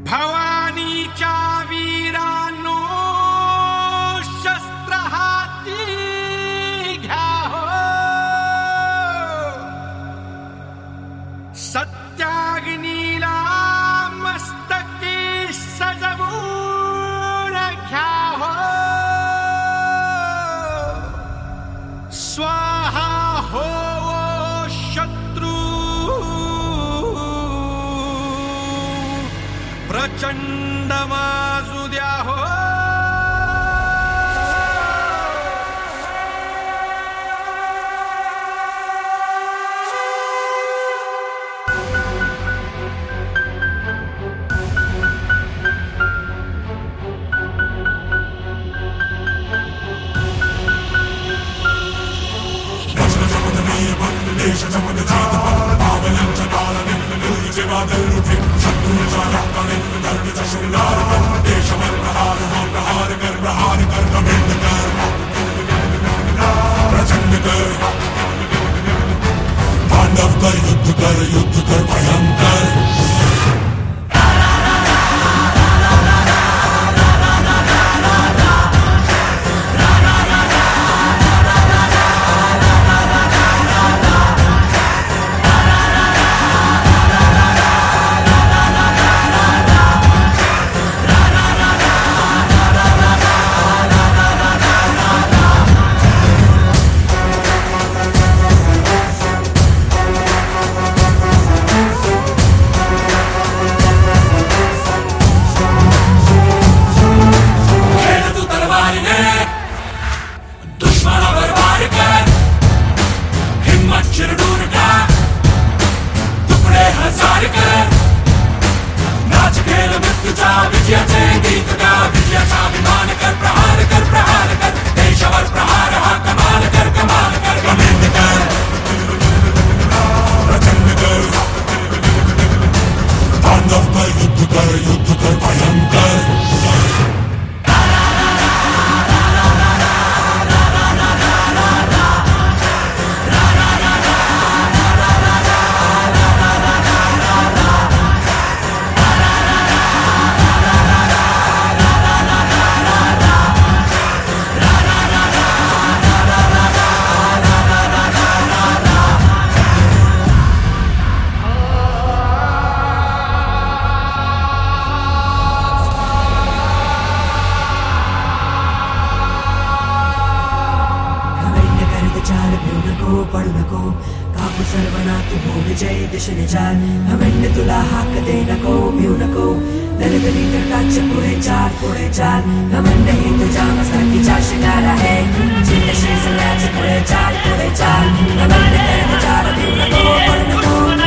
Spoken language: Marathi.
भवानीच्या वीरांनो शस्त्र हाती घ्या हो, सत्याग्नीला मस्तकी सजवून घ्या हो, स्वाहा हो शत्रु प्रचंड माजू द्या हो. पांडव कर युद्ध कर भयंकर. विजयाचे गीत गा, विजयाचा अभिमान कर, प्रहार कर, प्रहार कर, देशावर प्रहार हा कमाल कर, कमाल कर, कमेंड कर, प्रचंड कर. पांडव कर युद्ध कर भयंकर. पडू नको, कापू सर्वना तू हो विजय दिशेने चाल. घमंड तुला हाक दे नको, भिऊ नको, दलदली तटाच्या पुढे चाल, पुढे चाल. घमंड ही तुझ्या मस्तकीचा शिंगार आहे, चिंतशी सगळ्याच्या पुढे चाल, पुढे चाल. घमंड कर विचार, भिऊ नको, पडू नको.